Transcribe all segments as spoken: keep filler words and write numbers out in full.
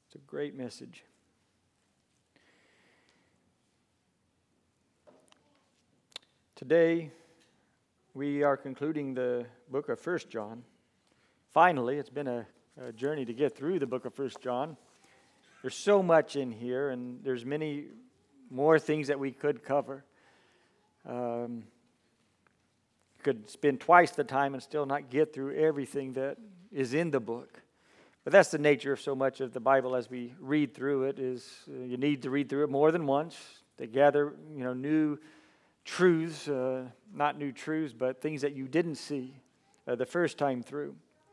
It's a great message. Today, we are concluding the book of First John. Finally, it's been a, a journey to get through the book of First John. There's so much in here, and there's many more things that we could cover. Um, could spend twice the time and still not get through everything that is in the book. But that's the nature of so much of the Bible as we read through it, is uh, you need to read through it more than once to gather, you know, new truths, uh, not new truths, but things that you didn't see uh, the first time through.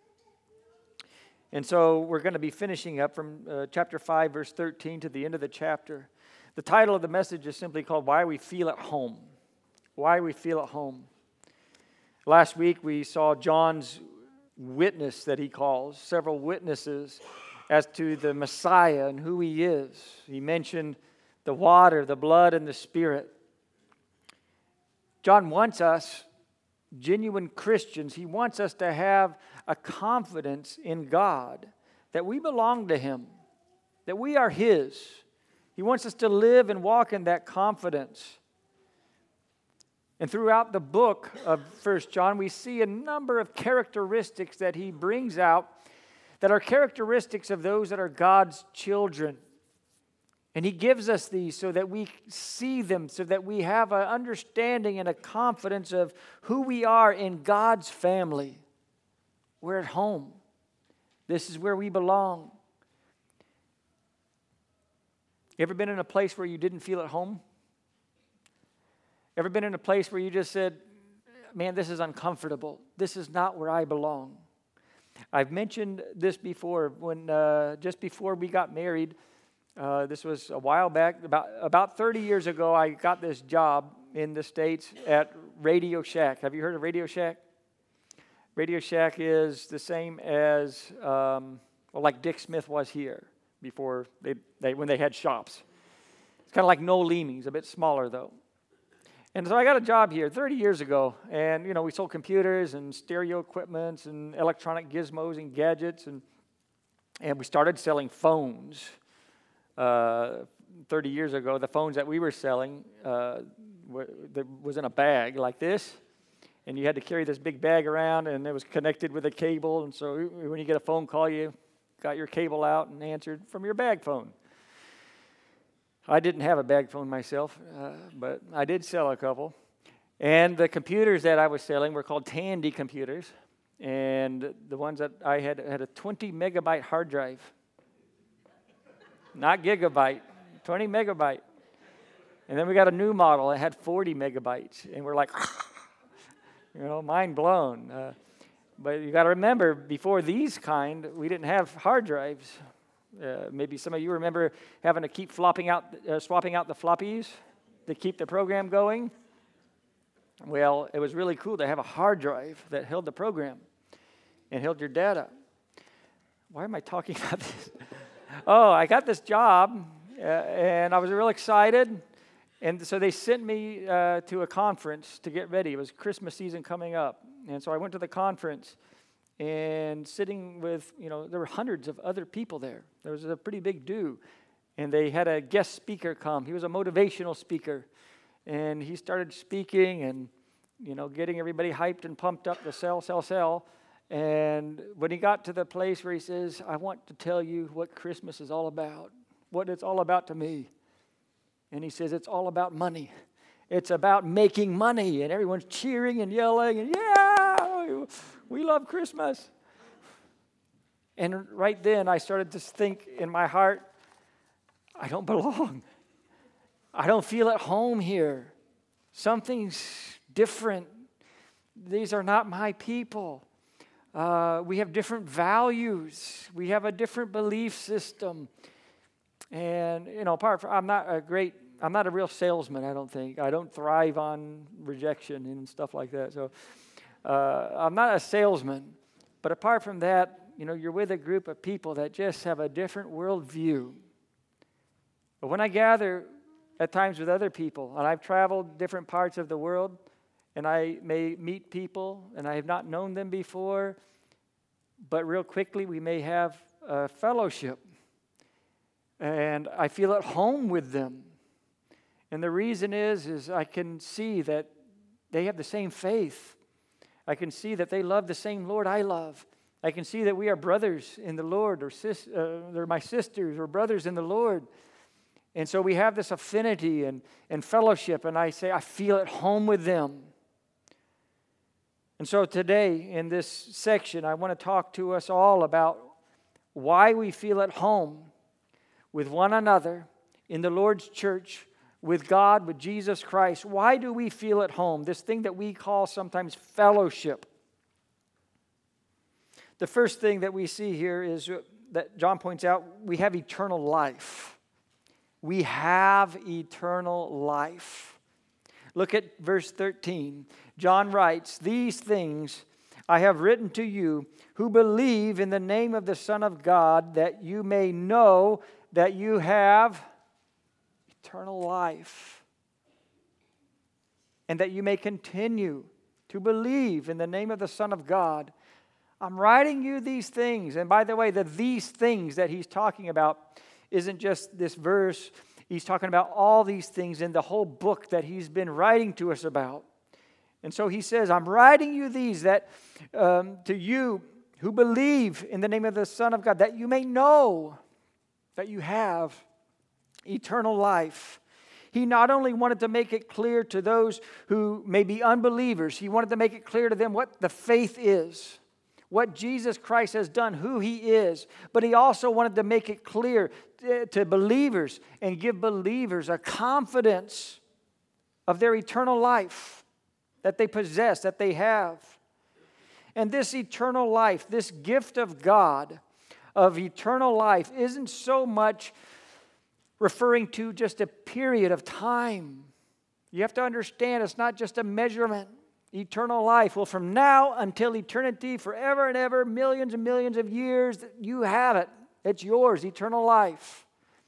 And so we're going to be finishing up from uh, chapter five, verse thirteen to the end of the chapter. The title of the message is simply called Why We Feel at Home. Why We Feel at Home. Last week we saw John's witness that he calls, several witnesses as to the Messiah and who he is. He mentioned the water, the blood, and the Spirit. John wants us, genuine Christians, he wants us to have a confidence in God, that we belong to him, that we are his. He wants us to live and walk in that confidence. And throughout the book of First John, we see a number of characteristics that he brings out that are characteristics of those that are God's children. And he gives us these so that we see them, so that we have an understanding and a confidence of who we are in God's family. We're at home. This is where we belong. You ever been in a place where you didn't feel at home? Ever been in a place where you just said, man, this is uncomfortable. This is not where I belong. I've mentioned this before. When uh, just before we got married, uh, this was a while back, about, about thirty years ago, I got this job in the States at Radio Shack. Have you heard of Radio Shack? Radio Shack is the same as, um, well, like Dick Smith was here before they, they when they had shops. It's kind of like Noel Leeming's, a bit smaller though. And so I got a job here thirty years ago, and, you know, we sold computers and stereo equipments and electronic gizmos and gadgets, and and we started selling phones uh, thirty years ago. The phones that we were selling uh, were, was in a bag like this, and you had to carry this big bag around, and it was connected with a cable, and so when you get a phone call, you got your cable out and answered from your bag phone. I didn't have a bag phone myself, uh, but I did sell a couple. And the computers that I was selling were called Tandy computers. And the ones that I had had a twenty megabyte hard drive. Not gigabyte, twenty megabyte. And then we got a new model that had forty megabytes. And we're like, you know, mind blown. Uh, but you got to remember, before these kind, we didn't have hard drives. Uh, maybe some of you remember having to keep flopping out, uh, swapping out the floppies to keep the program going. Well, it was really cool to have a hard drive that held the program and held your data. Why am I talking about this? Oh, I got this job, uh, and I was real excited. And so they sent me uh, to a conference to get ready. It was Christmas season coming up. And so I went to the conference. And sitting with, you know, there were hundreds of other people there. There was a pretty big do. And they had a guest speaker come. He was a motivational speaker. And he started speaking and, you know, getting everybody hyped and pumped up to sell, sell, sell. And when he got to the place where he says, I want to tell you what Christmas is all about, what it's all about to me. And he says, it's all about money. It's about making money. And everyone's cheering and yelling and, yeah, we love Christmas. And right then I started to think in my heart, I don't belong. I don't feel at home here. Something's different. These are not my people. Uh, we have different values. We have a different belief system. And, you know, apart from, I'm not a great, I'm not a real salesman, I don't think. I don't thrive on rejection and stuff like that. So uh, I'm not a salesman. But apart from that, you know, you're with a group of people that just have a different worldview. But when I gather at times with other people, and I've traveled different parts of the world, and I may meet people, and I have not known them before, but real quickly we may have a fellowship. and I feel at home with them. And the reason is, is I can see that they have the same faith. I can see that they love the same Lord I love. I can see that we are brothers in the Lord, or sis, uh, they're my sisters or brothers in the Lord. And so we have this affinity and, and fellowship, and I say, I feel at home with them. And so today, in this section, I want to talk to us all about why we feel at home with one another in the Lord's church, with God, with Jesus Christ. Why do we feel at home? This thing that we call sometimes fellowship. The first thing that we see here is that John points out, we have eternal life. We have eternal life. Look at verse thirteen. John writes, "These things I have written to you who believe in the name of the Son of God, that you may know that you have eternal life, and that you may continue to believe in the name of the Son of God." I'm writing you these things. And by the way, the these things that he's talking about isn't just this verse. He's talking about all these things in the whole book that he's been writing to us about. And so he says, I'm writing you these that um, to you who believe in the name of the Son of God, that you may know that you have eternal life. He not only wanted to make it clear to those who may be unbelievers, he wanted to make it clear to them what the faith is, what Jesus Christ has done, who he is. But he also wanted to make it clear to believers and give believers a confidence of their eternal life that they possess, that they have. And this eternal life, this gift of God of eternal life, isn't so much referring to just a period of time. You have to understand it's not just a measurement. Eternal life. Well, from now until eternity, forever and ever, millions and millions of years, you have it. It's yours, eternal life.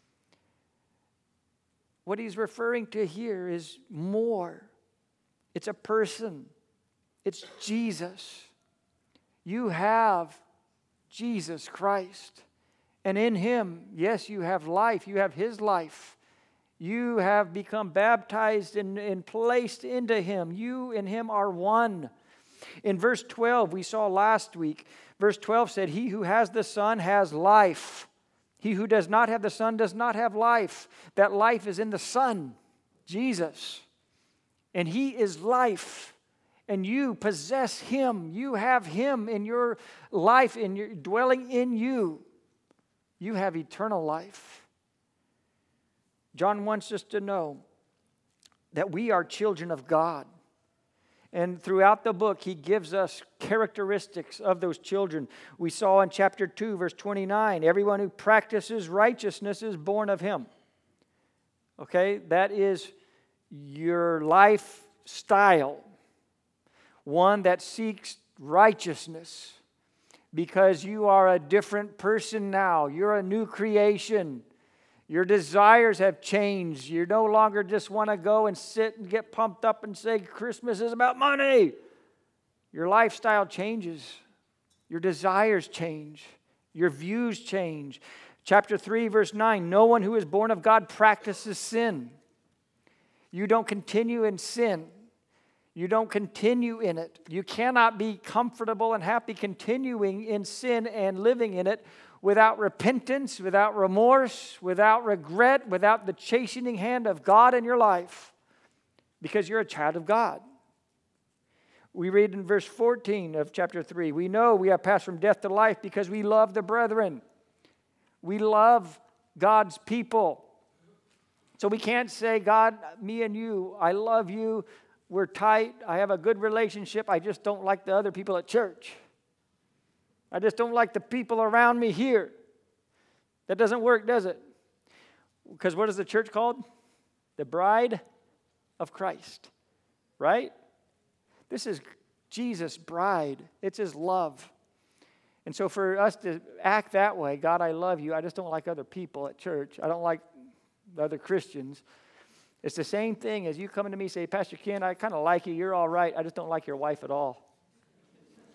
What he's referring to here is more. It's a person. It's Jesus. You have Jesus Christ. And in him, yes, you have life. You have his life. You have become baptized and, and placed into him. You and him are one. In verse twelve, we saw last week, verse twelve said, "He who has the Son has life. He who does not have the Son does not have life." That life is in the Son, Jesus. And he is life. And you possess him. You have him in your life, in your dwelling in you. You have eternal life. John wants us to know that we are children of God. And throughout the book, he gives us characteristics of those children. We saw in chapter two, verse twenty-nine, everyone who practices righteousness is born of him. Okay, that is your lifestyle. One that seeks righteousness because you are a different person now. You're a new creation. Your desires have changed. You no longer just want to go and sit and get pumped up and say, Christmas is about money. Your lifestyle changes. Your desires change. Your views change. Chapter three, verse nine, no one who is born of God practices sin. You don't continue in sin. You don't continue in it. You cannot be comfortable and happy continuing in sin and living in it without repentance, without remorse, without regret, without the chastening hand of God in your life, because you're a child of God. We read in verse fourteen of chapter three, we know we have passed from death to life because we love the brethren. We love God's people. So we can't say, God, me and you, I love you, we're tight, I have a good relationship, I just don't like the other people at church. I just don't like the people around me here. That doesn't work, does it? Because what is the church called? The bride of Christ, right? This is Jesus' bride. It's his love. And so for us to act that way, God, I love you, I just don't like other people at church. I don't like the other Christians. It's the same thing as you coming to me and say, Pastor Ken, I kind of like you. You're all right. I just don't like your wife at all.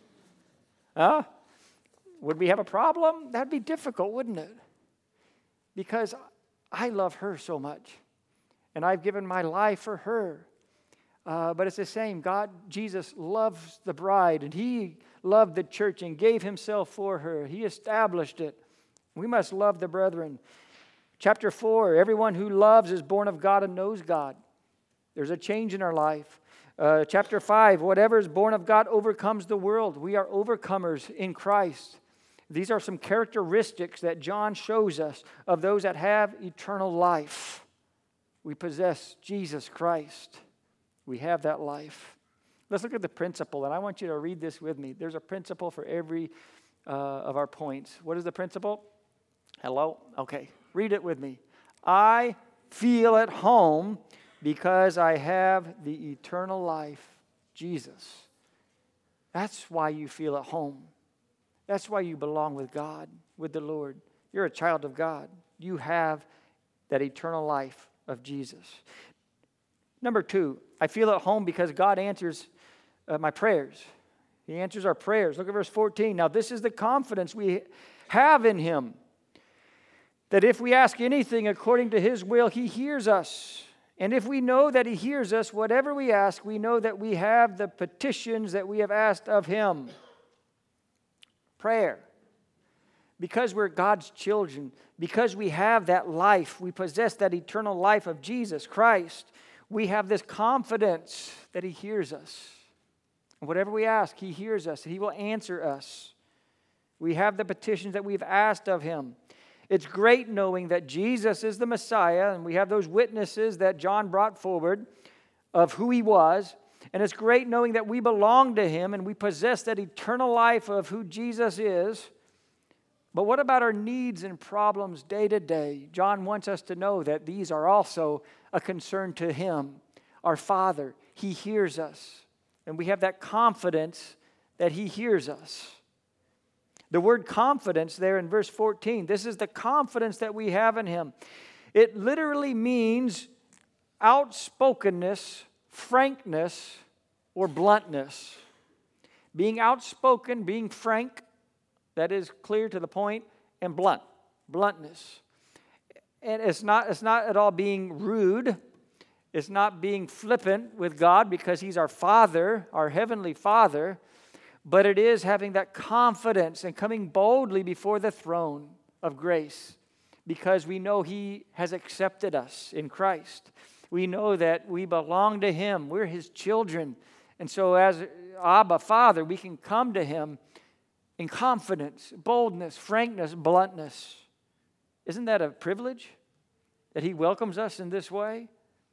Huh? Would we have a problem? That'd be difficult, wouldn't it? because I love her so much. And I've given my life for her. Uh, but it's the same. God, Jesus loves the bride, and He loved the church and gave Himself for her. He established it. We must love the brethren. Chapter four, everyone who loves is born of God and knows God. There's a change in our life. Uh, chapter five, whatever is born of God overcomes the world. We are overcomers in Christ. These are some characteristics that John shows us of those that have eternal life. We possess Jesus Christ. We have that life. Let's look at the principle, and I want you to read this with me. There's a principle for every uh, of our points. What is the principle? Hello? Okay. Read it with me. I feel at home because I have the eternal life, Jesus. That's why you feel at home. That's why you belong with God, with the Lord. You're a child of God. You have that eternal life of Jesus. Number two, I feel at home because God answers uh, my prayers. He answers our prayers. Look at verse fourteen. Now this is the confidence we have in Him, that if we ask anything according to His will, He hears us. And if we know that He hears us, whatever we ask, we know that we have the petitions that we have asked of Him. Prayer. Because we're God's children, because we have that life, we possess that eternal life of Jesus Christ, we have this confidence that He hears us. Whatever we ask, He hears us. He will answer us. We have the petitions that we've asked of Him. It's great knowing that Jesus is the Messiah, and we have those witnesses that John brought forward of who He was. And it's great knowing that we belong to Him and we possess that eternal life of who Jesus is. But what about our needs and problems day to day? John wants us to know that these are also a concern to Him, our Father. He hears us, and we have that confidence that He hears us. The word confidence there in verse fourteen, this is the confidence that we have in Him. It literally means outspokenness, frankness, or bluntness. Being outspoken, being frank, that is clear to the point, and blunt, bluntness. And it's not, it's not at all being rude. It's not being flippant with God because He's our Father, our Heavenly Father. But it is having that confidence and coming boldly before the throne of grace because we know He has accepted us in Christ. We know that we belong to Him. We're His children. And so as Abba, Father, we can come to Him in confidence, boldness, frankness, bluntness. Isn't that a privilege that He welcomes us in this way?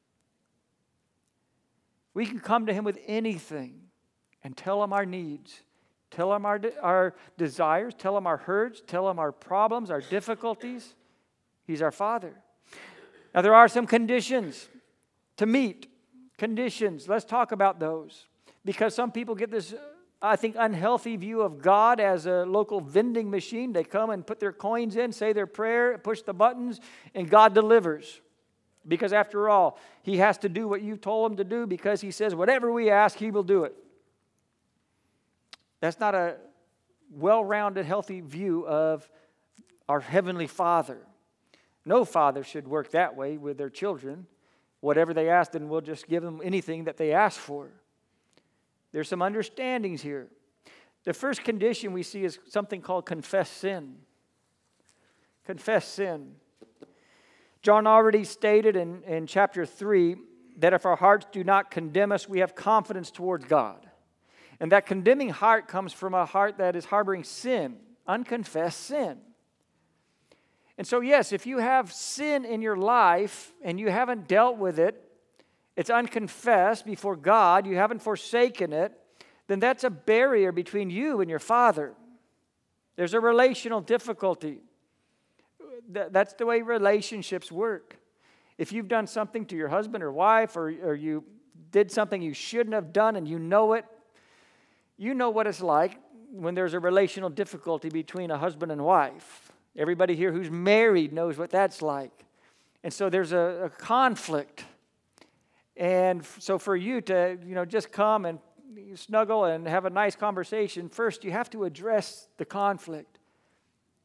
We can come to Him with anything and tell Him our needs, tell Him our, de- our desires, tell Him our hurts, tell Him our problems, our difficulties. He's our Father. Now, there are some conditions to meet. Conditions. Let's talk about those. Because some people get this, I think, unhealthy view of God as a local vending machine. They come and put their coins in, say their prayer, push the buttons, and God delivers. Because after all, He has to do what you told Him to do because He says whatever we ask, He will do it. That's not a well-rounded, healthy view of our Heavenly Father. No father should work that way with their children. Whatever they ask, then we'll just give them anything that they ask for. There's some understandings here. The first condition we see is something called confess sin. Confess sin. John already stated in, in chapter three that if our hearts do not condemn us, we have confidence towards God. And that condemning heart comes from a heart that is harboring sin, unconfessed sin. And so, yes, if you have sin in your life and you haven't dealt with it, it's unconfessed before God, you haven't forsaken it, then that's a barrier between you and your Father. There's a relational difficulty. That's the way relationships work. If you've done something to your husband or wife, or, or you did something you shouldn't have done and you know it, you know what it's like when there's a relational difficulty between a husband and wife. Everybody here who's married knows what that's like. And so there's a, a conflict. And so for you to, you know, just come and snuggle and have a nice conversation, first you have to address the conflict.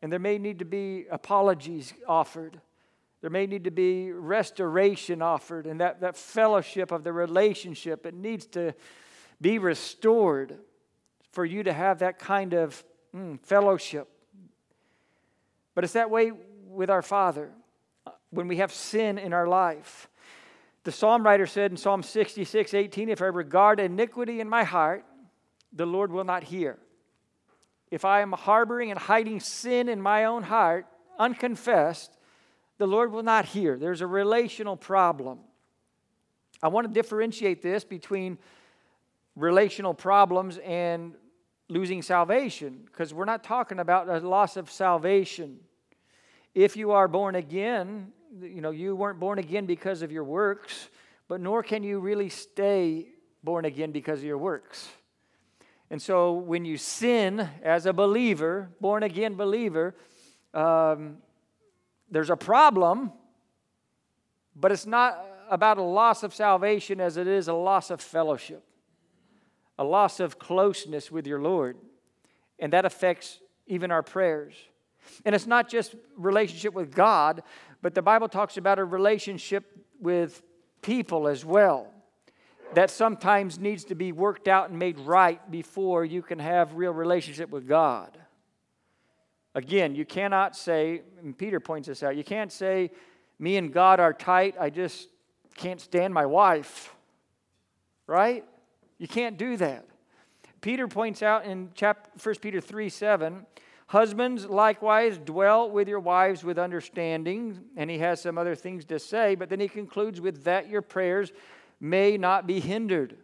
And there may need to be apologies offered. There may need to be restoration offered. And that, that fellowship of the relationship, it needs to be restored for you to have that kind of mm, fellowship. But it's that way with our Father when we have sin in our life. The psalm writer said in Psalm sixty-six eighteen, if I regard iniquity in my heart, the Lord will not hear. If I am harboring and hiding sin in my own heart, unconfessed, the Lord will not hear. There's a relational problem. I want to differentiate this between relational problems and losing salvation, because we're not talking about a loss of salvation. If you are born again, you know, you weren't born again because of your works, but nor can you really stay born again because of your works. And so when you sin as a believer, born again believer, um, there's a problem, but it's not about a loss of salvation as it is a loss of fellowship, a loss of closeness with your Lord. And that affects even our prayers. And it's not just relationship with God, but the Bible talks about a relationship with people as well. That sometimes needs to be worked out and made right before you can have real relationship with God. Again, you cannot say, and Peter points this out, you can't say, me and God are tight, I just can't stand my wife. Right? You can't do that. Peter points out in chapter, First Peter three seven, husbands likewise dwell with your wives with understanding, and he has some other things to say, but then he concludes with that your prayers may not be hindered.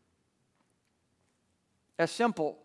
That's simple.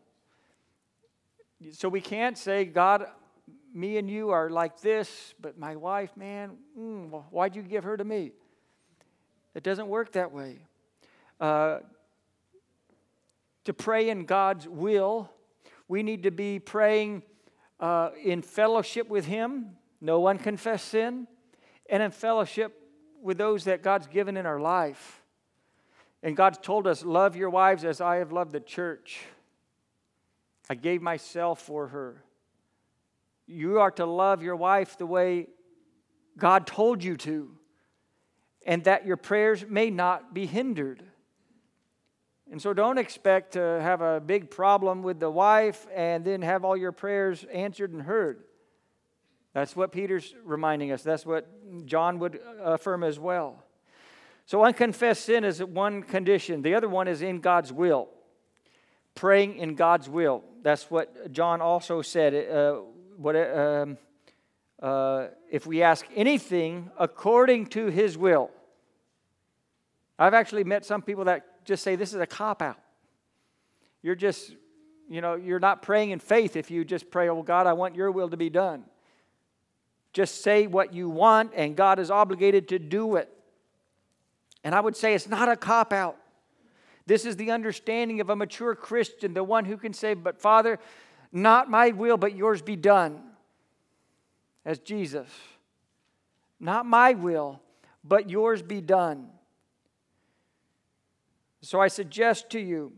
So we can't say, God, me and you are like this, but my wife, man, mm, why'd you give her to me? It doesn't work that way. Uh, to pray in God's will, we need to be praying uh, in fellowship with Him, no unconfessed sin, and in fellowship with those that God's given in our life. And God's told us, love your wives as I have loved the church. I gave myself for her. You are to love your wife the way God told you to, and that your prayers may not be hindered. And so don't expect to have a big problem with the wife and then have all your prayers answered and heard. That's what Peter's reminding us. That's what John would affirm as well. So unconfessed sin is one condition. The other one is in God's will. Praying in God's will. That's what John also said. Uh, what, um, uh, if we ask anything according to His will. I've actually met some people that just say this is a cop-out. You're just, you know, you're not praying in faith if you just pray, oh God, I want your will to be done. Just say what you want and God is obligated to do it. And I would say it's not a cop-out. This is the understanding of a mature Christian, the one who can say, but Father, not my will, but yours be done. As Jesus. Not my will, but yours be done. So I suggest to you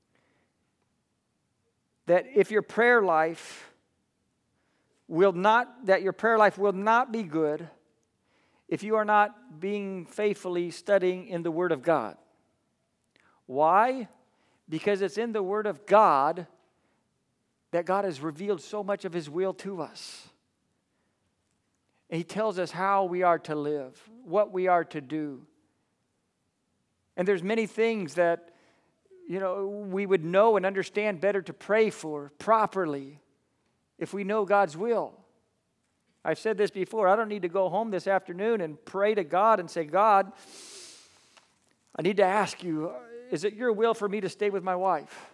that if your prayer life will not, that your prayer life will not be good if you are not being faithfully studying in the Word of God. Why? Because it's in the Word of God that God has revealed so much of His will to us. And He tells us how we are to live, what we are to do. And there's many things that, you know, we would know and understand better to pray for properly if we know God's will. I've said this before. I don't need to go home this afternoon and pray to God and say, God, I need to ask you, is it your will for me to stay with my wife?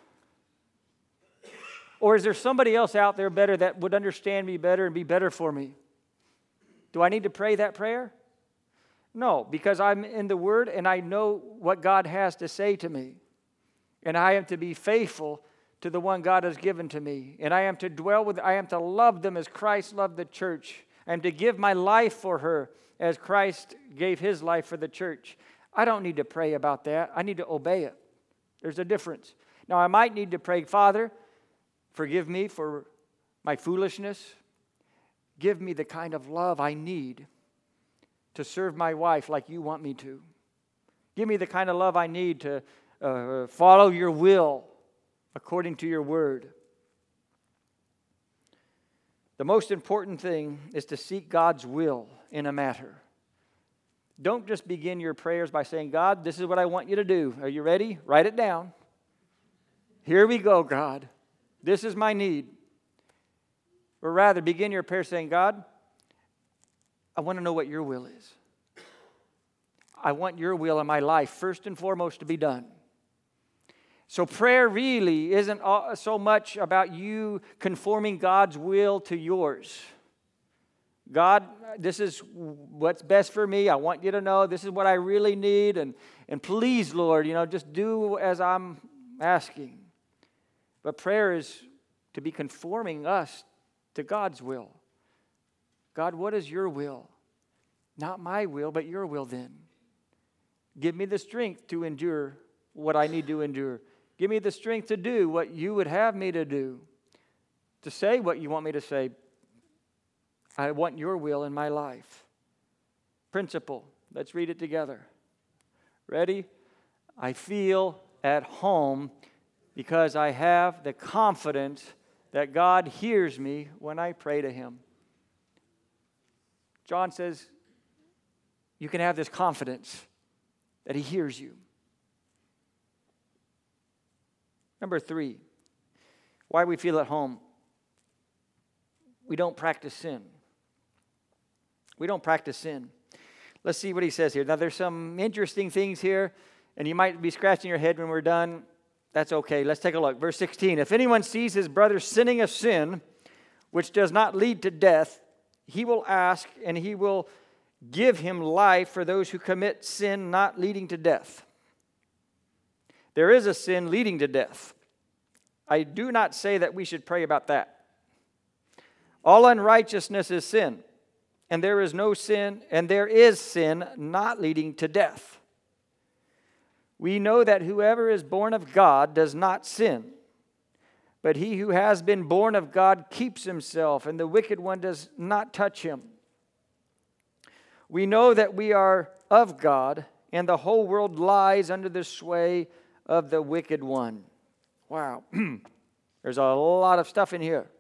Or is there somebody else out there better that would understand me better and be better for me? Do I need to pray that prayer? No, because I'm in the Word and I know what God has to say to me. And I am to be faithful to the one God has given to me. And I am to dwell with, I am to love them as Christ loved the church. I am to give my life for her as Christ gave His life for the church. I don't need to pray about that. I need to obey it. There's a difference. Now, I might need to pray, Father, forgive me for my foolishness. give me the kind of love I need to serve my wife like you want me to. Give me the kind of love I need to uh, follow your will according to your word. The most important thing is to seek God's will in a matter. Don't just begin your prayers by saying, God, this is what I want you to do. Are you ready? Write it down. Here we go, God. This is my need. Or rather, begin your prayer saying, God, I want to know what your will is. I want your will in my life, first and foremost, to be done. So prayer really isn't so much about you conforming God's will to yours. God, this is what's best for me. I want you to know this is what I really need. And, and please, Lord, you know, just do as I'm asking. But prayer is to be conforming us to God's will. God, what is your will? Not my will, but your will then. Give me the strength to endure what I need to endure. Give me the strength to do what you would have me to do, to say what you want me to say. I want your will in my life. Principle. Let's read it together. Ready? I feel at home because I have the confidence that God hears me when I pray to Him. John says, you can have this confidence that He hears you. Number three, why we feel at home. We don't practice sin. We don't practice sin. Let's see what he says here. Now, there's some interesting things here, and you might be scratching your head when we're done. That's okay. Let's take a look. Verse sixteen. If anyone sees his brother sinning a sin which does not lead to death, he will ask, and he will give him life for those who commit sin not leading to death. There is a sin leading to death. I do not say that we should pray about that. All unrighteousness is sin, and there is no sin, and there is sin not leading to death. We know that whoever is born of God does not sin, but he who has been born of God keeps himself, and the wicked one does not touch him. We know that we are of God, and the whole world lies under the sway of the wicked one. Wow. There's a lot of stuff in here.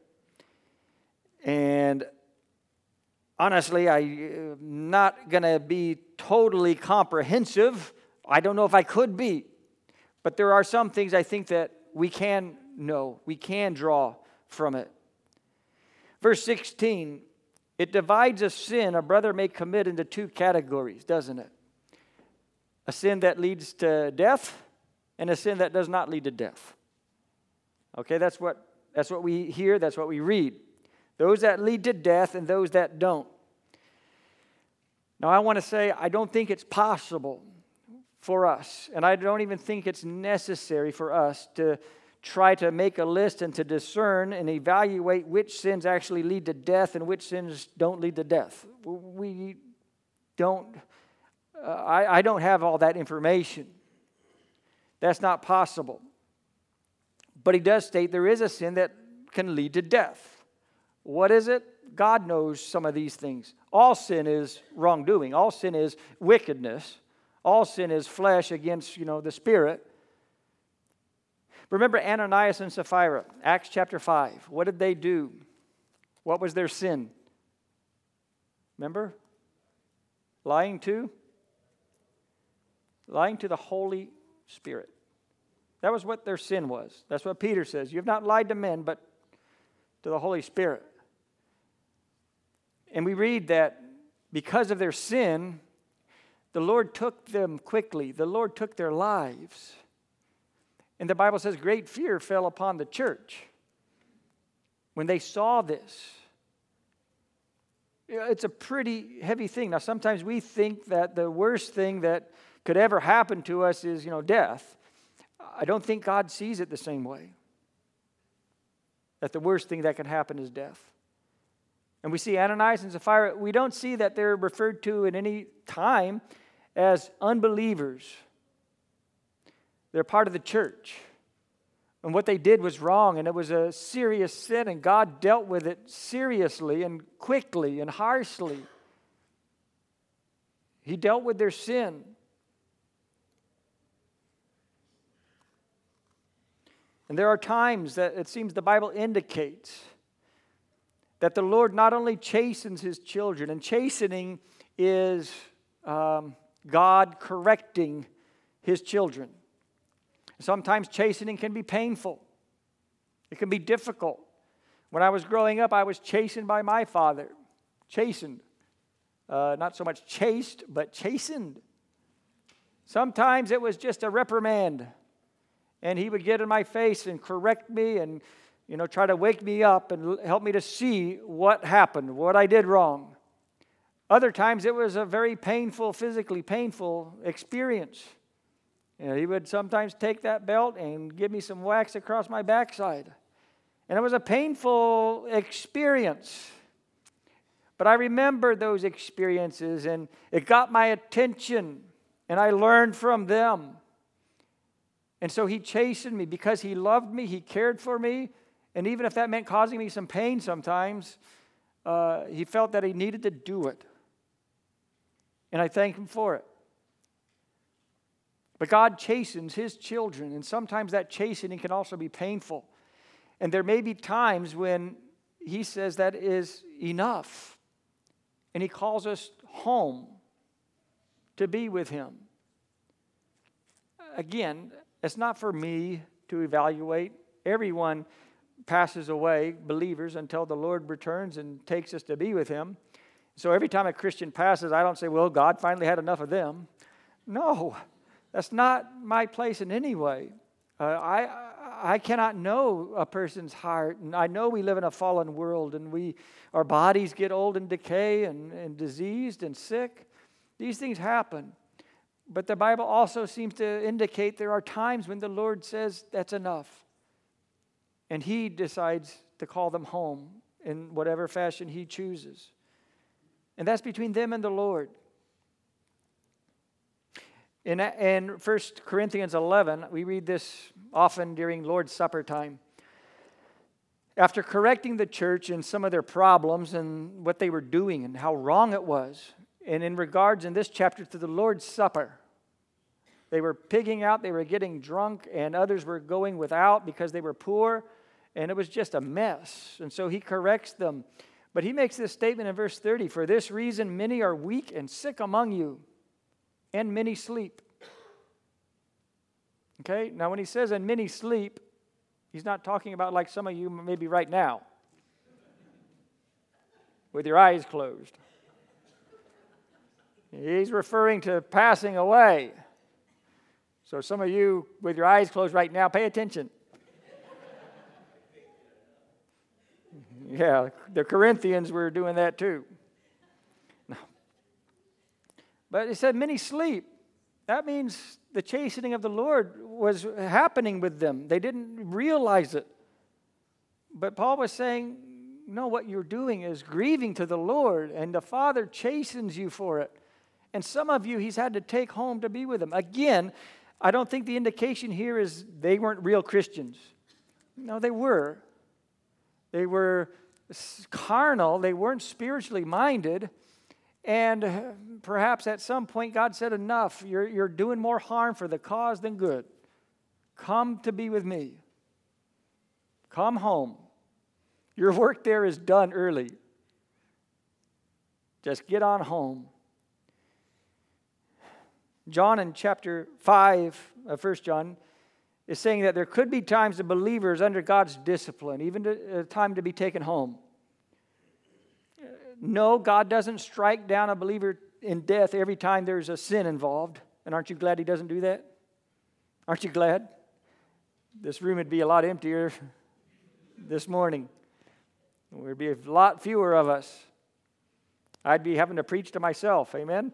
And honestly, I'm not going to be totally comprehensive. I don't know if I could be. But there are some things I think that we can know. We can draw from it. Verse sixteen, it divides a sin a brother may commit into two categories, doesn't it? A sin that leads to death and a sin that does not lead to death. Okay, that's what, that's what we hear, that's what we read. Those that lead to death and those that don't. Now, I want to say I don't think it's possible for us, and I don't even think it's necessary for us to try to make a list and to discern and evaluate which sins actually lead to death and which sins don't lead to death. We don't, uh, I, I don't have all that information. That's not possible. But he does state there is a sin that can lead to death. What is it? God knows some of these things. All sin is wrongdoing. All sin is wickedness. All sin is flesh against, you know, the spirit. Remember Ananias and Sapphira, Acts chapter five. What did they do? What was their sin? Remember? Lying to? Lying to the Holy Spirit. That was what their sin was. That's what Peter says. You have not lied to men, but to the Holy Spirit. And we read that because of their sin, the Lord took them quickly. The Lord took their lives. And the Bible says great fear fell upon the church when they saw this. It's a pretty heavy thing. Now, sometimes we think that the worst thing that could ever happen to us is, you know, death. I don't think God sees it the same way. That the worst thing that can happen is death. And we see Ananias and Sapphira, we don't see that they're referred to at any time as unbelievers. They're part of the church. And what they did was wrong, and it was a serious sin, and God dealt with it seriously and quickly and harshly. He dealt with their sin. And there are times that it seems the Bible indicates that the Lord not only chastens His children, and chastening is um, God correcting His children. Sometimes chastening can be painful. It can be difficult. When I was growing up, I was chastened by my father. Chastened. Uh, not so much chased, but chastened. Sometimes it was just a reprimand. And he would get in my face and correct me and, you know, try to wake me up and help me to see what happened, what I did wrong. Other times it was a very painful, physically painful experience. You know, he would sometimes take that belt and give me some wax across my backside. And it was a painful experience. But I remember those experiences, and it got my attention, and I learned from them. And so he chastened me because he loved me, he cared for me, and even if that meant causing me some pain sometimes, uh, he felt that he needed to do it. And I thank him for it. But God chastens His children, and sometimes that chastening can also be painful. And there may be times when He says that is enough, and He calls us home to be with Him. Again, it's not for me to evaluate. Everyone passes away, believers, until the Lord returns and takes us to be with Him. So every time a Christian passes, I don't say, well, God finally had enough of them. No. That's not my place in any way. Uh, I I cannot know a person's heart, and I know we live in a fallen world, and we our bodies get old and decay and, and diseased and sick. These things happen. But the Bible also seems to indicate there are times when the Lord says that's enough. And He decides to call them home in whatever fashion He chooses. And that's between them and the Lord. In, in First Corinthians eleven, we read this often during Lord's Supper time. After correcting the church in some of their problems and what they were doing and how wrong it was, and in regards in this chapter to the Lord's Supper, they were pigging out, they were getting drunk, and others were going without because they were poor, and it was just a mess. And so he corrects them. But he makes this statement in verse thirty, "For this reason many are weak and sick among you, and many sleep." Okay, now when he says and many sleep, he's not talking about like some of you maybe right now, with your eyes closed. He's referring to passing away. So some of you with your eyes closed right now, pay attention. Yeah, the Corinthians were doing that too. No. But it said many sleep. That means the chastening of the Lord was happening with them. They didn't realize it. But Paul was saying, no, what you're doing is grieving to the Lord, and the Father chastens you for it. And some of you, He's had to take home to be with Him. Again, I don't think the indication here is they weren't real Christians. No, they were. They were carnal. They weren't spiritually minded. And perhaps at some point God said, enough. You're, you're doing more harm for the cause than good. Come to be with me. Come home. Your work there is done early. Just get on home. John in chapter five of First John is saying that there could be times the believers under God's discipline, even a time to be taken home. No, God doesn't strike down a believer in death every time there's a sin involved. And aren't you glad He doesn't do that? Aren't you glad? This room would be a lot emptier this morning. There would be a lot fewer of us. I'd be having to preach to myself. Amen?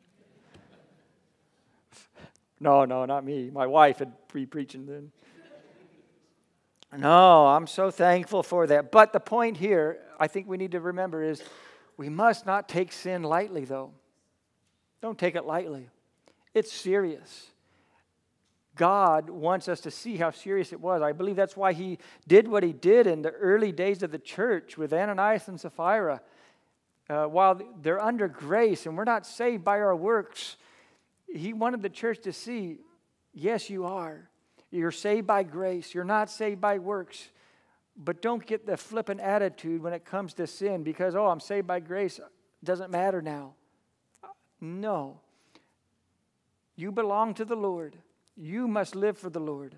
No, no, not me. My wife would be preaching then. No, I'm so thankful for that. But the point here, I think we need to remember is we must not take sin lightly, though. Don't take it lightly. It's serious. God wants us to see how serious it was. I believe that's why he did what he did in the early days of the church with Ananias and Sapphira. Uh, while they're under grace and we're not saved by our works, he wanted the church to see, yes, you are. You're saved by grace. You're not saved by works. But don't get the flippant attitude when it comes to sin because, oh, I'm saved by grace. It doesn't matter now. No. You belong to the Lord. You must live for the Lord.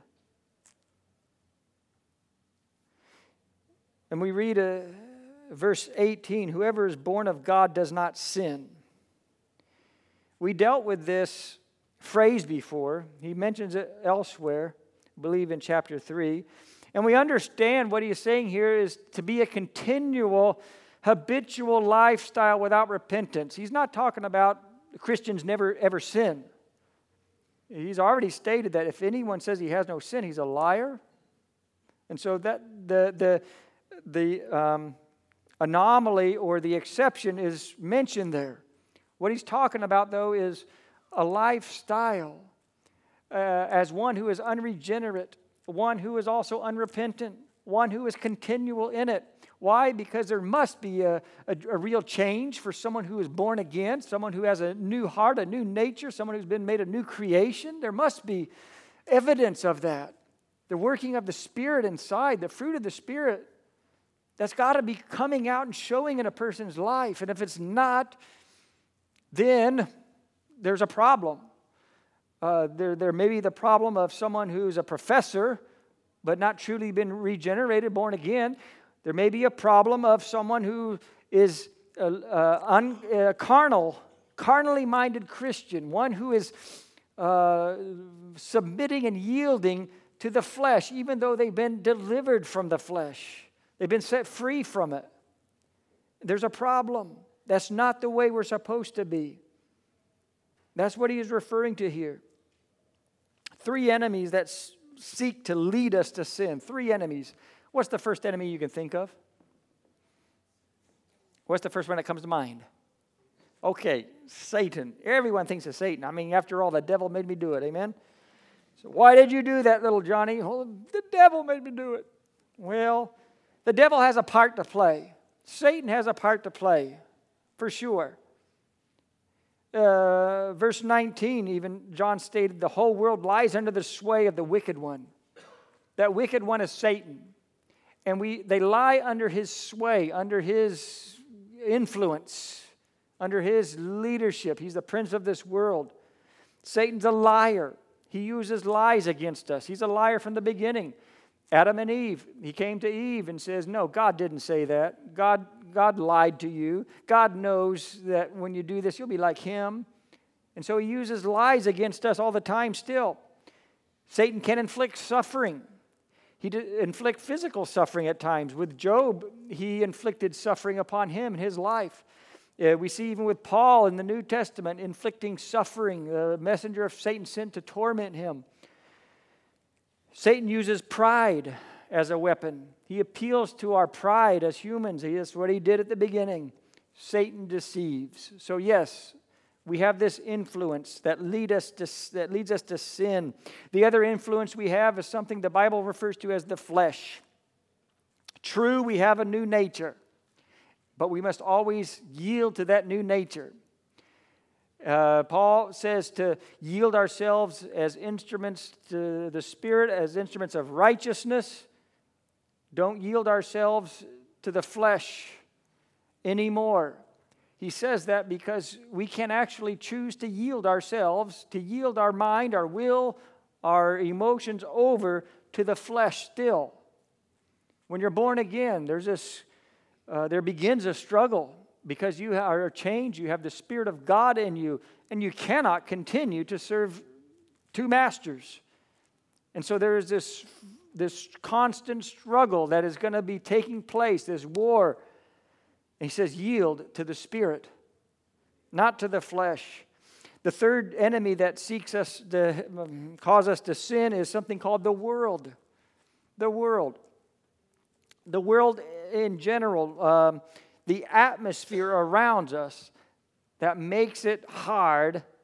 And we read uh, verse eighteen, whoever is born of God does not sin. We dealt with this phrase before. He mentions it elsewhere, I believe in chapter three. And we understand what he is saying here is to be a continual, habitual lifestyle without repentance. He's not talking about Christians never ever sin. He's already stated that if anyone says he has no sin, he's a liar. And so that the the the um, anomaly or the exception is mentioned there. What he's talking about, though, is a lifestyle uh, as one who is unregenerate, one who is also unrepentant, one who is continual in it. Why? Because there must be a, a, a real change for someone who is born again, someone who has a new heart, a new nature, someone who's been made a new creation. There must be evidence of that. The working of the Spirit inside, the fruit of the Spirit, that's got to be coming out and showing in a person's life. And if it's not, then there's a problem. Uh, there, there may be the problem of someone who's a professor, but not truly been regenerated, born again. There may be a problem of someone who is a, a, un, a carnal, carnally minded Christian, one who is uh, submitting and yielding to the flesh, even though they've been delivered from the flesh. They've been set free from it. There's a problem. That's not the way we're supposed to be. That's what he is referring to here. Three enemies that s- seek to lead us to sin. Three enemies. What's the first enemy you can think of? What's the first one that comes to mind? Okay, Satan. Everyone thinks of Satan. I mean, after all, the devil made me do it. Amen? So why did you do that, little Johnny? Well, the devil made me do it. Well, the devil has a part to play. Satan has a part to play, for sure. Uh, verse nineteen, even John stated, the whole world lies under the sway of the wicked one. That wicked one is Satan. And we they lie under his sway, under his influence, under his leadership. He's the prince of this world. Satan's a liar. He uses lies against us. He's a liar from the beginning. Adam and Eve, he came to Eve and says, no, God didn't say that. God, God lied to you. God knows that when you do this, you'll be like him. And so he uses lies against us all the time still. Satan can inflict suffering. He did inflict physical suffering at times. With Job, he inflicted suffering upon him in his life. Uh, we see even with Paul in the New Testament inflicting suffering, the messenger of Satan sent to torment him. Satan uses pride as a weapon. He appeals to our pride as humans. That's what he did at the beginning. Satan deceives. So yes, we have this influence that lead us to, that leads us to sin. The other influence we have is something the Bible refers to as the flesh. True, we have a new nature, but we must always yield to that new nature. Uh, Paul says to yield ourselves as instruments to the Spirit, as instruments of righteousness. Don't yield ourselves to the flesh anymore. He says that because we can actually choose to yield ourselves, to yield our mind, our will, our emotions over to the flesh still. When you're born again, there's this, uh, there begins a struggle. Because you are changed, you have the Spirit of God in you, and you cannot continue to serve two masters. And so there is this, this constant struggle that is going to be taking place, this war. And he says, yield to the Spirit, not to the flesh. The third enemy that seeks us to um, cause us to sin is something called the world. The world. The world in general. Um, The atmosphere around us that makes it hard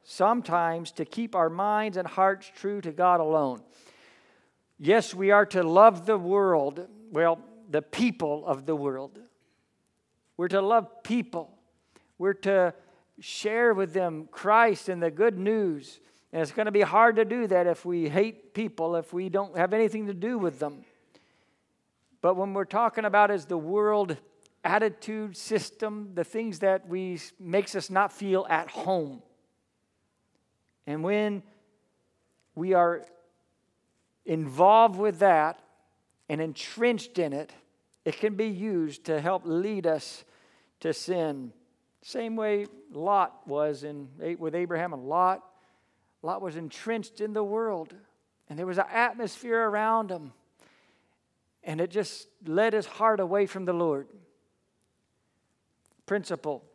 sometimes to keep our minds and hearts true to God alone. Yes, we are to love the world, well, the people of the world. We're to love people. We're to share with them Christ and the good news. And it's going to be hard to do that if we hate people, if we don't have anything to do with them. But when we're talking about is the world attitude system, the things that we makes us not feel at home. And when we are involved with that and entrenched in it, it can be used to help lead us to sin. Same way Lot was in with Abraham and Lot. Lot was entrenched in the world, and there was an atmosphere around him, and it just led his heart away from the Lord. Principle.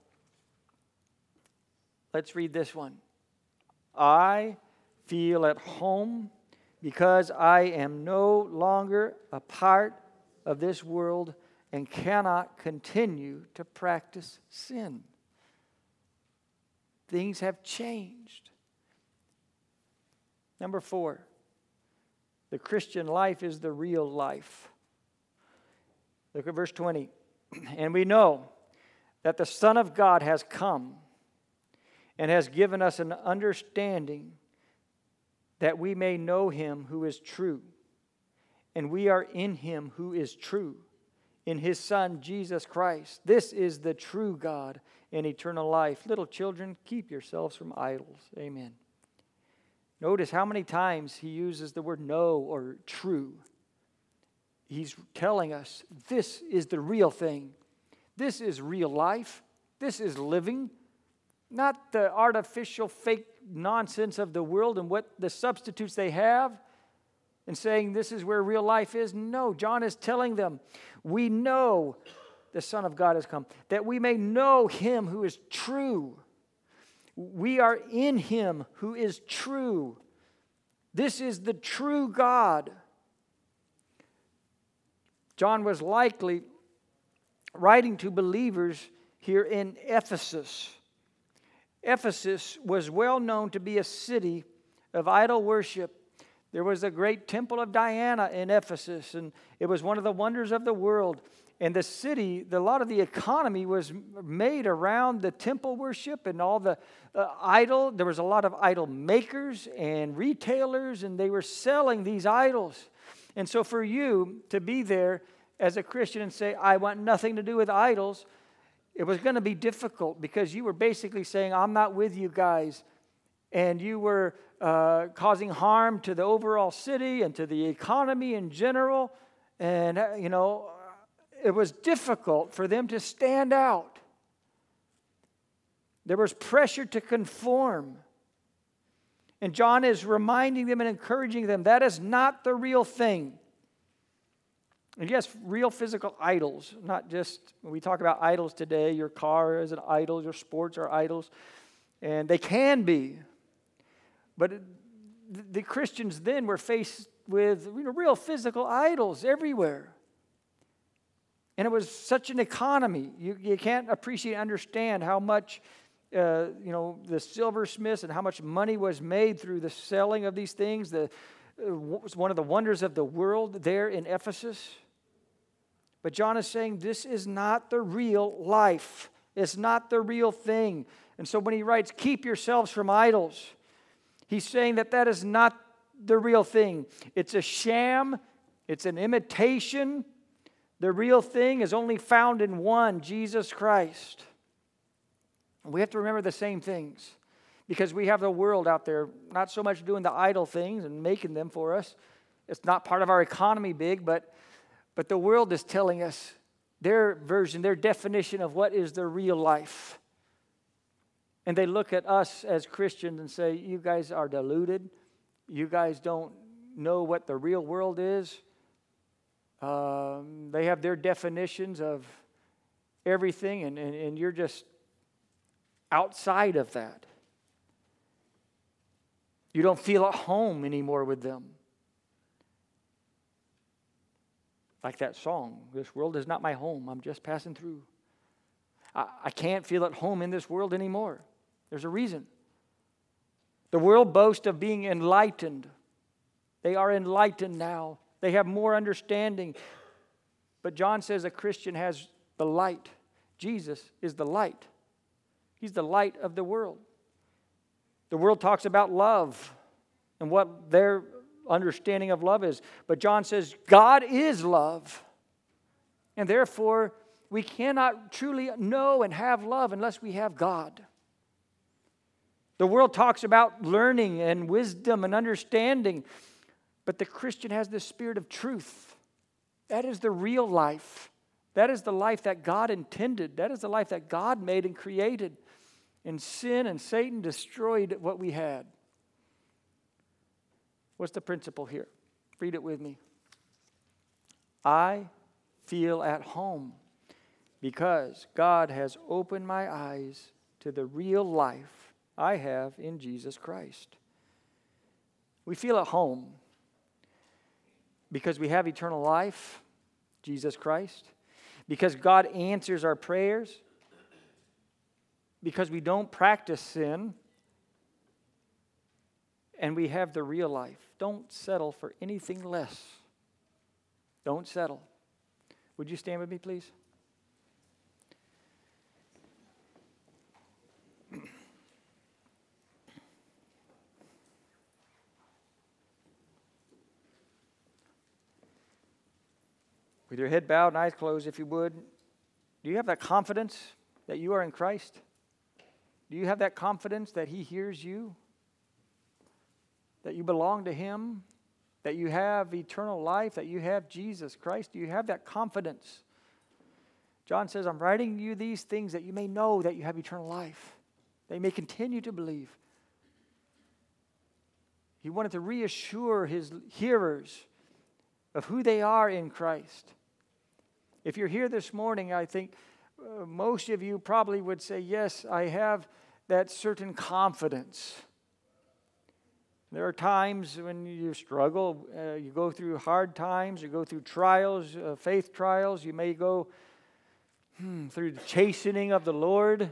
Let's read this one. I feel at home because I am no longer a part of this world and cannot continue to practice sin. Things have changed. Number four, the Christian life is the real life. Look at verse twenty. And we know that the Son of God has come and has given us an understanding that we may know him who is true. And we are in him who is true, in his Son, Jesus Christ. This is the true God and eternal life. Little children, keep yourselves from idols. Amen. Notice how many times he uses the word know or true. He's telling us this is the real thing. This is real life. This is living. Not the artificial, fake nonsense of the world and what the substitutes they have and saying this is where real life is. No, John is telling them, we know the Son of God has come, that we may know him who is true. We are in him who is true. This is the true God. John was likely writing to believers here in Ephesus. Ephesus was well known to be a city of idol worship. There was a great temple of Diana in Ephesus, and it was one of the wonders of the world. And the city, the, a lot of the economy was made around the temple worship and all the uh, idol. There was a lot of idol makers and retailers, and they were selling these idols. And so for you to be there as a Christian and say, I want nothing to do with idols, it was going to be difficult because you were basically saying, I'm not with you guys. And you were uh, causing harm to the overall city and to the economy in general. And, uh, you know, it was difficult for them to stand out. There was pressure to conform. And John is reminding them and encouraging them that is not the real thing. And yes, real physical idols, not just, when we talk about idols today, your car is an idol, your sports are idols, and they can be. But the Christians then were faced with you know, real physical idols everywhere. And it was such an economy. You, you can't appreciate and understand how much, uh, you know, the silversmiths and how much money was made through the selling of these things. The, uh, was one of the wonders of the world there in Ephesus. But John is saying this is not the real life. It's not the real thing. And so when he writes, keep yourselves from idols, he's saying that that is not the real thing. It's a sham. It's an imitation. The real thing is only found in one, Jesus Christ. We have to remember the same things because we have the world out there not so much doing the idol things and making them for us. It's not part of our economy big, but, but the world is telling us their version, their definition of what is the real life. And they look at us as Christians and say, you guys are deluded. You guys don't know what the real world is. Um, they have their definitions of everything, and, and, and you're just outside of that. You don't feel at home anymore with them. Like that song, this world is not my home, I'm just passing through. I, I can't feel at home in this world anymore. There's a reason. The world boasts of being enlightened. They are enlightened now. They have more understanding. But John says a Christian has the light. Jesus is the light. He's the light of the world. The world talks about love and what their understanding of love is. But John says God is love. And therefore, we cannot truly know and have love unless we have God. The world talks about learning and wisdom and understanding. But the Christian has the spirit of truth. That is the real life. That is the life that God intended. That is the life that God made and created. And sin and Satan destroyed what we had. What's the principle here? Read it with me. I feel at home because God has opened my eyes to the real life I have in Jesus Christ. We feel at home because we have eternal life, Jesus Christ, because God answers our prayers, because we don't practice sin, and we have the real life. Don't settle for anything less. Don't settle. Would you stand with me, please? With your head bowed and eyes closed, if you would, do you have that confidence that you are in Christ? Do you have that confidence that He hears you? That you belong to Him? That you have eternal life? That you have Jesus Christ? Do you have that confidence? John says, I'm writing you these things that you may know that you have eternal life. That you may continue to believe. He wanted to reassure His hearers of who they are in Christ. If you're here this morning, I think uh, most of you probably would say, yes, I have that certain confidence. There are times when you struggle, uh, you go through hard times, you go through trials, uh, faith trials, you may go hmm, through the chastening of the Lord.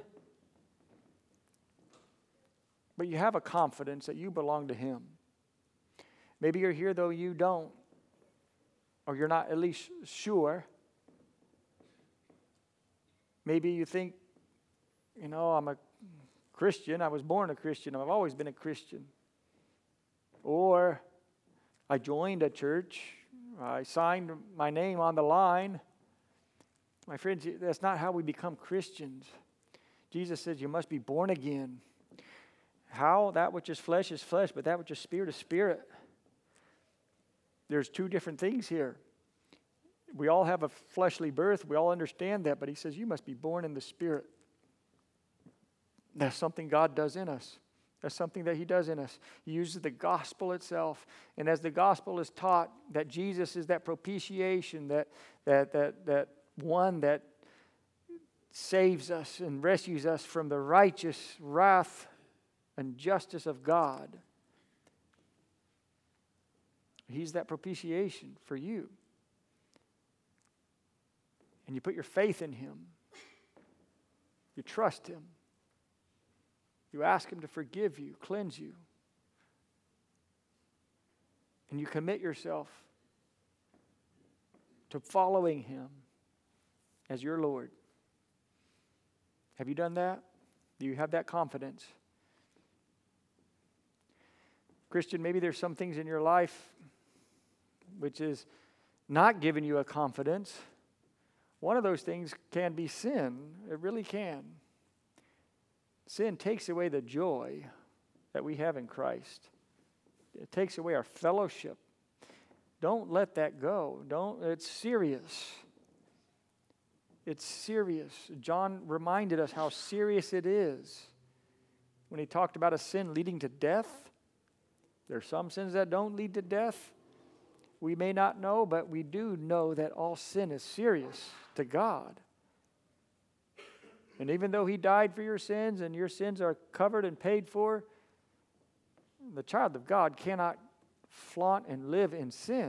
But you have a confidence that you belong to Him. Maybe you're here though you don't, or you're not at least sure. Maybe you think, you know, I'm a Christian. I was born a Christian. I've always been a Christian. Or I joined a church. I signed my name on the line. My friends, that's not how we become Christians. Jesus says you must be born again. How? That which is flesh is flesh, but that which is spirit is spirit. There's two different things here. We all have a fleshly birth. We all understand that. But He says you must be born in the Spirit. That's something God does in us. That's something that He does in us. He uses the gospel itself. And as the gospel is taught, that Jesus is that propitiation, that, that, that, that one that saves us and rescues us from the righteous wrath and justice of God. He's that propitiation for you. And you put your faith in Him. You trust Him. You ask Him to forgive you, cleanse you. And you commit yourself to following Him as your Lord. Have you done that? Do you have that confidence? Christian, maybe there's some things in your life which is not giving you a confidence. One of those things can be sin. It really can. Sin takes away the joy that we have in Christ. It takes away our fellowship. Don't let that go. Don't. It's serious. It's serious. John reminded us how serious it is when he talked about a sin leading to death. There are some sins that don't lead to death. We may not know, but we do know that all sin is serious to God. And even though He died for your sins and your sins are covered and paid for, the child of God cannot flaunt and live in sin.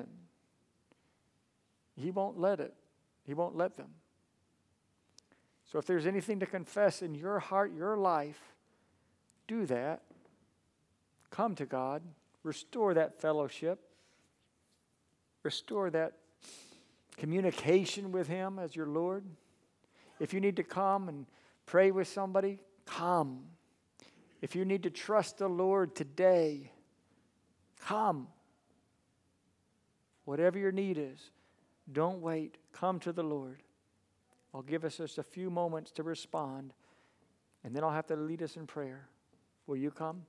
He won't let it. He won't let them. So if there's anything to confess in your heart, your life, do that. come to God. Restore that fellowship. Restore that communication with Him as your Lord. If you need to come and pray with somebody, come. If you need to trust the Lord today, come. Whatever your need is, don't wait. Come to the Lord. I'll give us just a few moments to respond, and then I'll have to lead us in prayer. Will you come?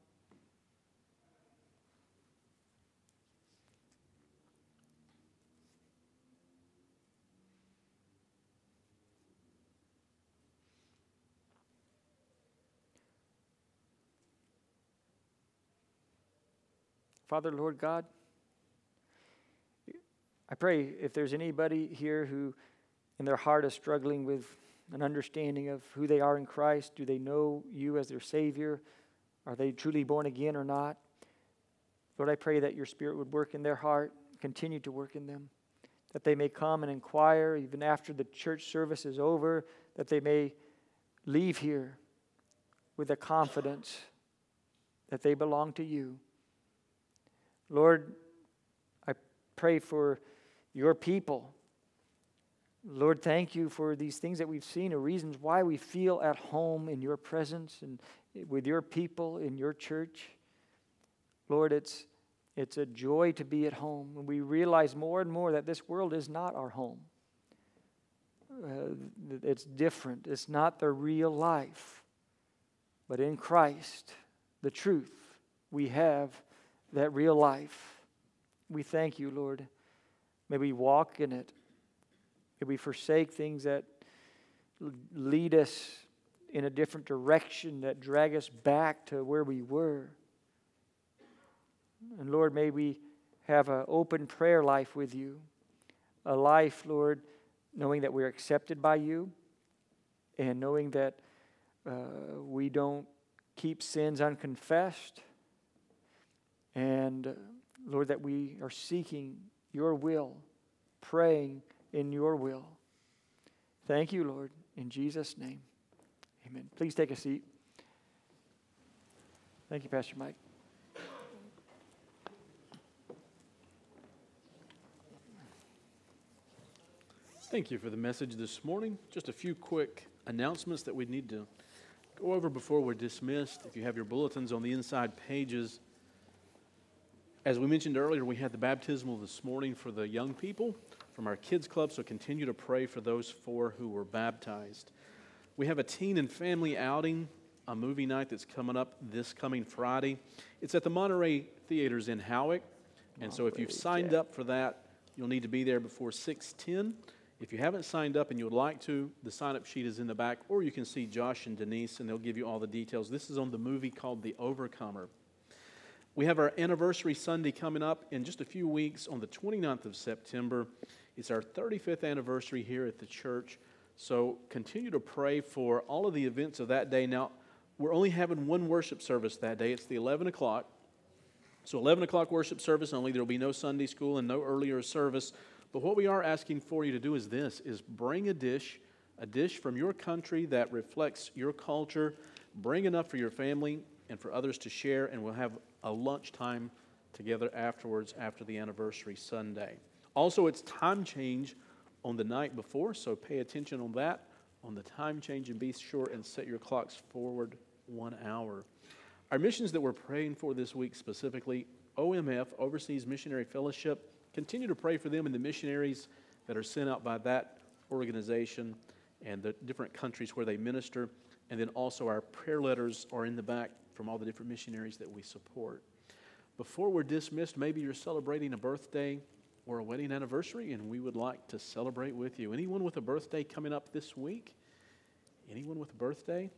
Father, Lord God, I pray if there's anybody here who in their heart is struggling with an understanding of who they are in Christ, do they know you as their Savior? Are they truly born again or not? Lord, I pray that your Spirit would work in their heart, continue to work in them, that they may come and inquire even after the church service is over, that they may leave here with a confidence that they belong to you. Lord, I pray for your people. Lord, thank you for these things that we've seen, or reasons why we feel at home in your presence and with your people in your church. Lord, it's, it's a joy to be at home. And we realize more and more that this world is not our home. Uh, it's different. It's not the real life. But in Christ, the truth, we have that real life. We thank you, Lord. May we walk in it. May we forsake things that lead us in a different direction, that drag us back to where we were. And Lord, may we have an open prayer life with you. A life, Lord, knowing that we're accepted by you, and knowing that uh, we don't keep sins unconfessed. And, uh, Lord, that we are seeking your will, praying in your will. Thank you, Lord, in Jesus' name. Amen. Please take a seat. Thank you, Pastor Mike. Thank you for the message this morning. Just a few quick announcements that we need to go over before we're dismissed. If you have your bulletins on the inside pages, as we mentioned earlier, we had the baptismal this morning for the young people from our kids club, so continue to pray for those four who were baptized. We have a teen and family outing, a movie night that's coming up this coming Friday. It's at the Monterey Theaters in Howick, and so if you've signed up for that, you'll need to be there before six ten. If you haven't signed up and you would like to, the sign-up sheet is in the back, or you can see Josh and Denise, and they'll give you all the details. This is on the movie called The Overcomer. We have our anniversary Sunday coming up in just a few weeks on the twenty-ninth of September. It's our thirty-fifth anniversary here at the church, so continue to pray for all of the events of that day. Now, we're only having one worship service that day. It's the eleven o'clock. So eleven o'clock worship service only. There will be no Sunday school and no earlier service. But what we are asking for you to do is this, is bring a dish, a dish from your country that reflects your culture. Bring enough for your family and for others to share, and we'll have a lunchtime together afterwards after the anniversary Sunday. Also, it's time change on the night before, so pay attention on that, on the time change, and be sure and set your clocks forward one hour. Our missions that we're praying for this week specifically, O M F, Overseas Missionary Fellowship. Continue to pray for them and the missionaries that are sent out by that organization and the different countries where they minister. And then also our prayer letters are in the back from all the different missionaries that we support. Before we're dismissed, maybe you're celebrating a birthday or a wedding anniversary, and we would like to celebrate with you. Anyone with a birthday coming up this week? Anyone with a birthday?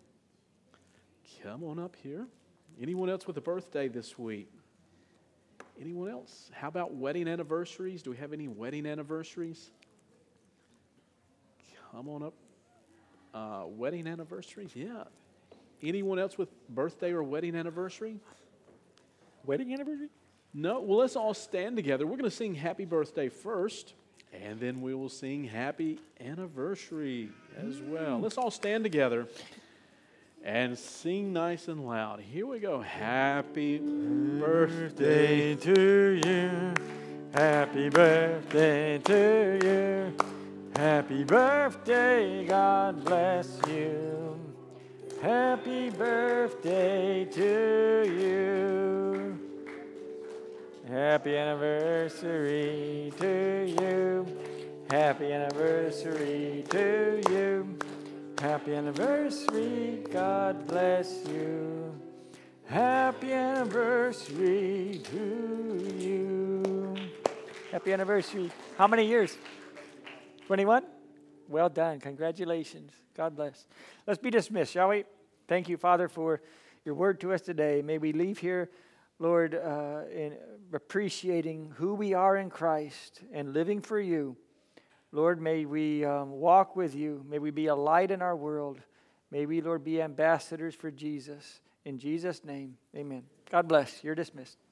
Come on up here. Anyone else with a birthday this week? Anyone else? How about wedding anniversaries? Do we have any wedding anniversaries? Come on up. Uh, wedding anniversaries? Yeah. Anyone else with birthday or wedding anniversary? Wedding anniversary? No? Well, let's all stand together. We're going to sing happy birthday first, and then we will sing happy anniversary as well. Let's all stand together. and sing nice and loud. Here we go. Happy birthday to you. Happy birthday to you. Happy birthday, God bless you. Happy birthday to you. Happy anniversary to you. Happy anniversary to you. Happy anniversary, God bless you. Happy anniversary to you. Happy anniversary. How many years? twenty-one? Well done. Congratulations. God bless. Let's be dismissed, shall we? Thank you, Father, for your word to us today. May we leave here, Lord, uh, in appreciating who we are in Christ and living for you. Lord, may we um, walk with you. May we be a light in our world. May we, Lord, be ambassadors for Jesus. In Jesus' name, amen. God bless. You're dismissed.